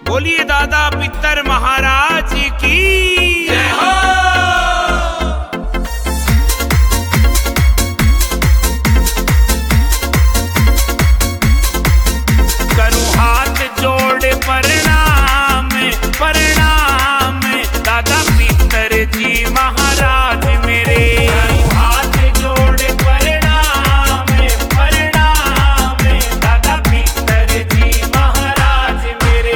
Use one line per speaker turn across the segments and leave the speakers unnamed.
बोलिए दादा पितर महाराज की जय हो। करूं हाथ जोड़ प्रणाम प्रणाम दादा पितर जी महाराज मेरे। करूं हाथ जोड़ प्रणाम प्रणाम दादा पितर जी महाराज मेरे।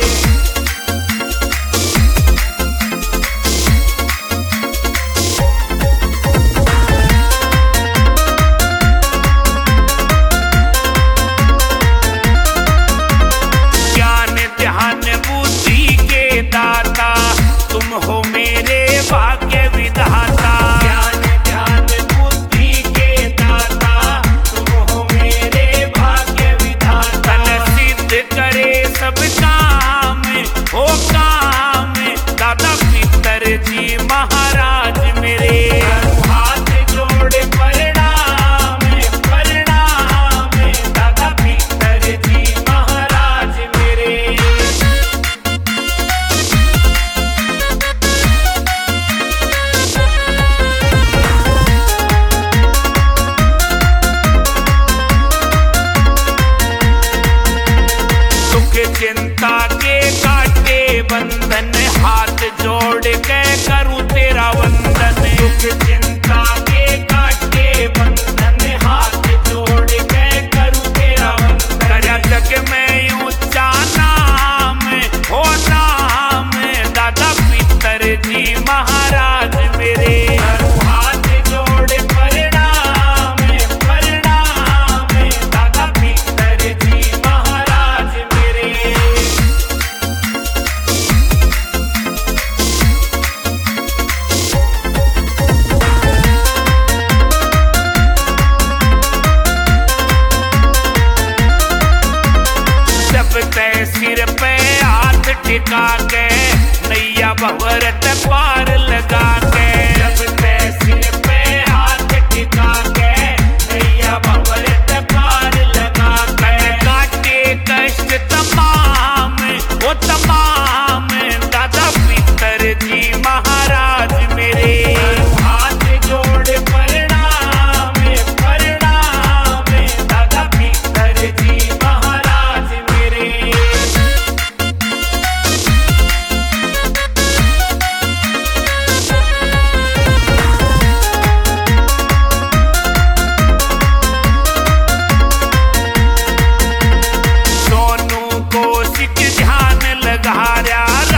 ज्ञान ध्यान बुद्धि के दाता तुम हो मेरे भाग्य विधाता। ज्ञान ध्यान बुद्धि के दाता तुम हो मेरे भाग्य विधाता। तन सिद्ध करे सब काम हो काम दादा पितर जी महाराज मेरे। हाथ जोड़ प्रणाम प्रणाम दादा पितर जी महाराज मेरे। सुख चिंता के काटे बंधन हाथ जोड़ के करूं तेरा वंदन। सुख चिंता के काटे बंधन हाथ जोड़ के करूं तेरा वंदन। तेरा जग में ऊंचा नाम हो नाम दादा पितर जी महाराज मेरे। हाथ जोड़ प्रणाम प्रणाम दादा पितर जी महाराज मेरे। जब तय सिर पे हाथ टिका के नैया भंवरत पार लगा के। जब तय सिर पे हाथ टिका के नैया भंवरत पार लगा के। काटे कष्ट तमाम वो तमाम दादा पितर जी महाराज मेरे। हाथ जोड़ प्रणाम प्रणाम दादा पितर जी महाराज मेरे। सोनू को सिख ध्यान लगा रहा